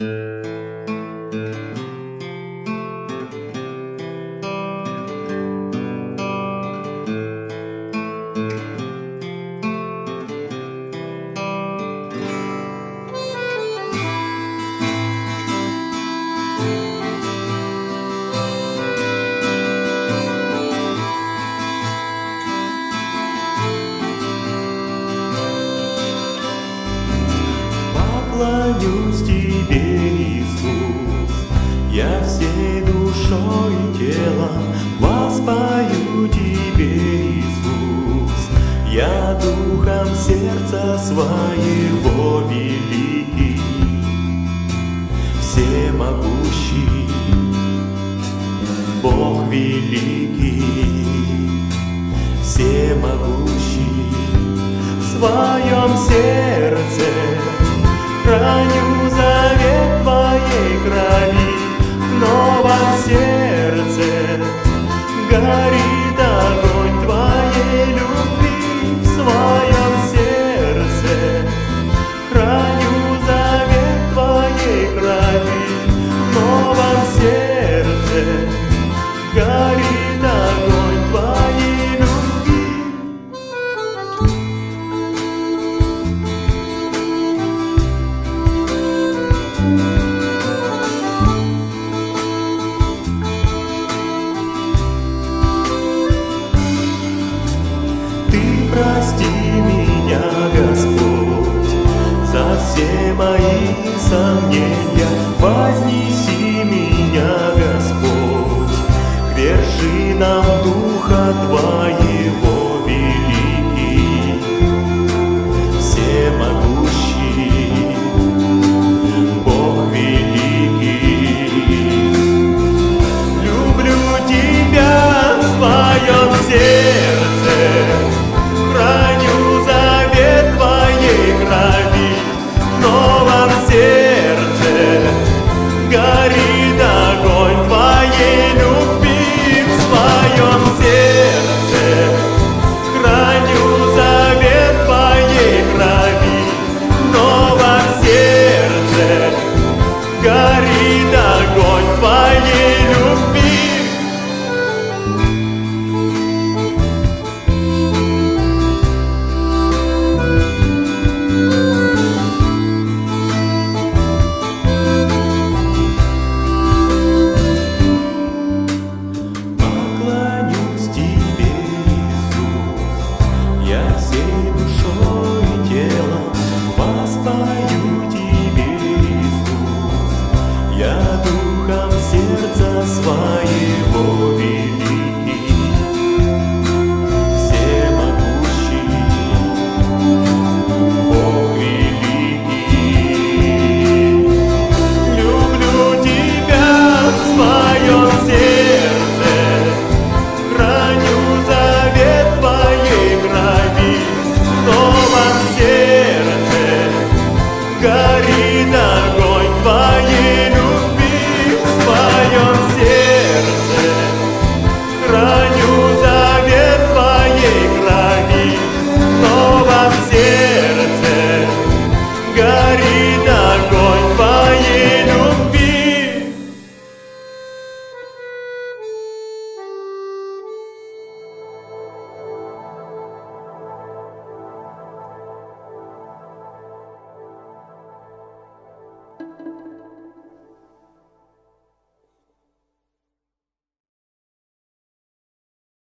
Поклонюсь Тебе, Иисус, я всей душой и телом воспою Тебе, Иисус, я духом сердца своего великий, всемогущий, Бог великий, всемогущий, в своем сердце храню завет Твоей крови, в новом сердце горит огонь Твоей любви, в своем сердце храню завет Твоей крови, в новом сердце горит огонь Твоей любви. Прости меня, Господь, за все мои сомнения. Вознеси меня, Господь, к вершинам Духа Твоего великий, всемогущий, Бог великий. Люблю Тебя в своем сердце, храню завет Твоей крови, в новом сердце горит огонь Твоей любви, в своем сердце храню завет Твоей крови, в новом сердце горит огонь Твоей любви. Воспою Тебе, Иисус, я духом сердца своего